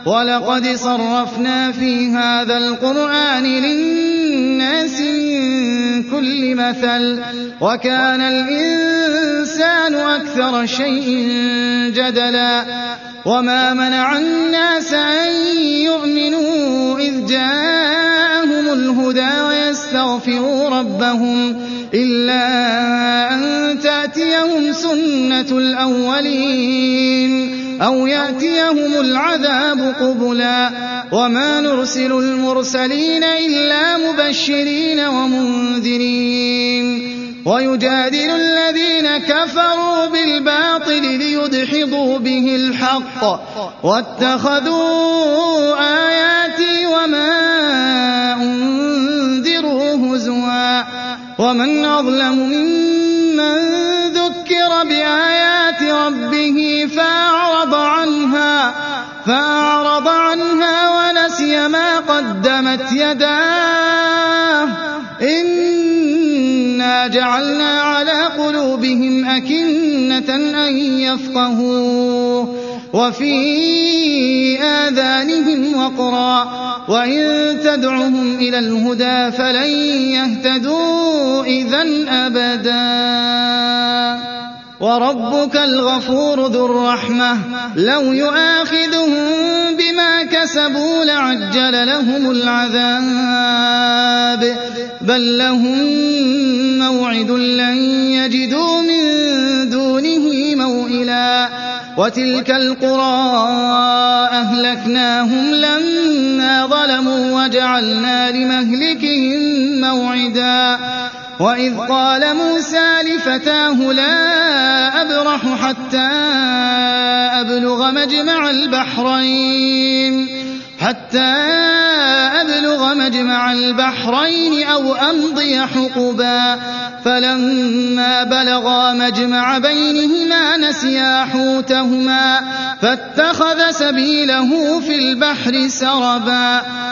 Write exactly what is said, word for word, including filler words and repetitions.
وَلَقَدْ صَرَّفْنَا فِي هَٰذَا الْقُرْآنِ لِلنَّاسِ مِن كُلِّ مَثَلٍ وَكَانَ الْإِنسَانُ أَكْثَرَ شَيْءٍ جَدَلًا وَمَا مَنَعَ النَّاسَ أَن يُؤْمِنُوا إِذْ جَاءَهُمُ الْهُدَىٰ وَيَسْتَغْفِرُوا رَبَّهُمْ إِلَّا أَن تَأْتِيَهُمْ سُنَّةُ الْأَوَّلِينَ أَوْ يَأْتِيَهُمُ الْعَذَابُ قُبُلًا وَمَا نُرْسِلُ الْمُرْسَلِينَ إِلَّا مُبَشِّرِينَ وَمُنذِرِينَ وَيُجَادِلُ الَّذِينَ كَفَرُوا بِالْبَاطِلِ لِيُدْحِضُوا بِهِ الْحَقَّ وَاتَّخَذُوا آيَاتِي وَمَا أُنذِرُوا هُزُوًا وَمَنْ أَظْلَمُ مِمَّن ذُكِّرَ بِآيَاتِ رَبِّهِ فَأَعْرَضَ عَنْهَا فأعرض عنها ونسي ما قدمت يداه إنا جعلنا على قلوبهم أكنة أن يفقهوه وفي آذانهم وقرا وإن تدعهم إلى الهدى فلن يهتدوا إذن أبدا وربك الغفور ذو الرحمة لو يؤاخذهم بما كسبوا لعجل لهم العذاب بل لهم موعد لن يجدوا من دونه موئلا وتلك القرى أهلكناهم لما ظلموا وجعلنا لمهلكهم موعدا وإذ قال موسى لفتاه لا أبرح حتى أبلغ مجمع البحرين حتى أبلغ مجمع البحرين أو أمضي حقبا فلما بلغا مجمع بينهما نسيا حوتهما فاتخذ سبيله في البحر سربا